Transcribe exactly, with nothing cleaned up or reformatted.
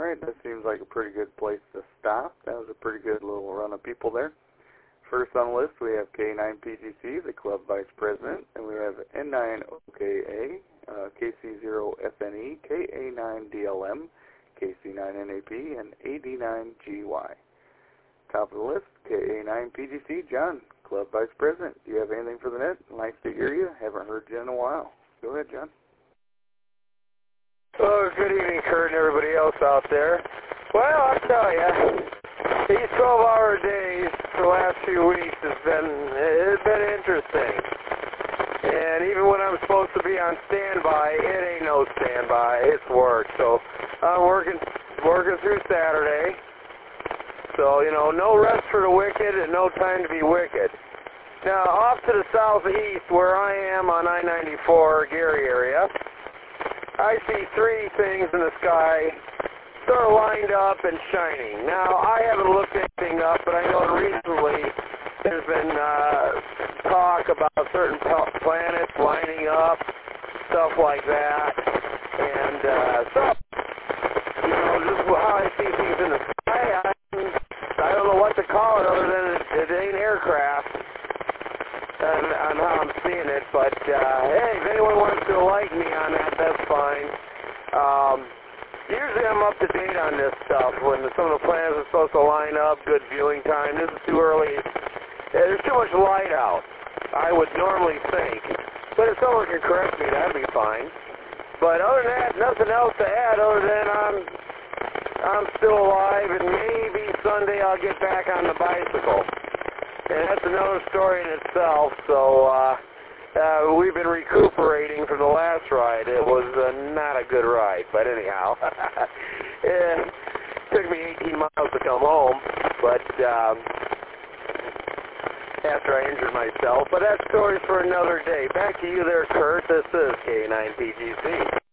Alright, that seems like a pretty good place to stop. That was a pretty good little run of people there. First on the list, we have K nine P G C, the club vice president, and we have N nine O K A, uh, K C zero F N E, K A nine D L M, K C nine N A P, and A D nine G Y. Top of the list, K A nine P G C, John, club vice president. Do you have anything for the net? Nice to hear you. Haven't heard you in a while. Go ahead, John. Oh, good evening, Kurt, and everybody else out there. Well, I'll tell you, these twelve-hour days for the last few weeks has been, it's been interesting. And even when I'm supposed to be on standby, it ain't no standby. It's work. So I'm working, working through Saturday. So, you know, no rest for the wicked and no time to be wicked. Now, off to the southeast where I am on I ninety-four, Gary area, I see three things in the sky sort of lined up and shining. Now, I haven't looked anything up, but I know recently there's been uh, talk about certain planets lining up, stuff like that. And uh, so, you know, just how I see things in the sky, I, I don't know what to call it other than it, it ain't aircraft. On, on how I'm seeing it, but uh, hey, if anyone wants to like me on that, that's fine. Um, usually I'm up to date on this stuff when some of the planets are supposed to line up, good viewing time. This is too early. There's too much light out, I would normally think. But if someone can correct me, that'd be fine. But other than that, nothing else to add other than I'm, I'm still alive, and maybe Sunday I'll get back on the bicycle. And that's another story in itself, so uh, uh, we've been recuperating from the last ride. It was uh, not a good ride, but anyhow. It took me eighteen miles to come home, but um, after I injured myself. But that story's for another day. Back to you there, Kurt. This is K nine P G C.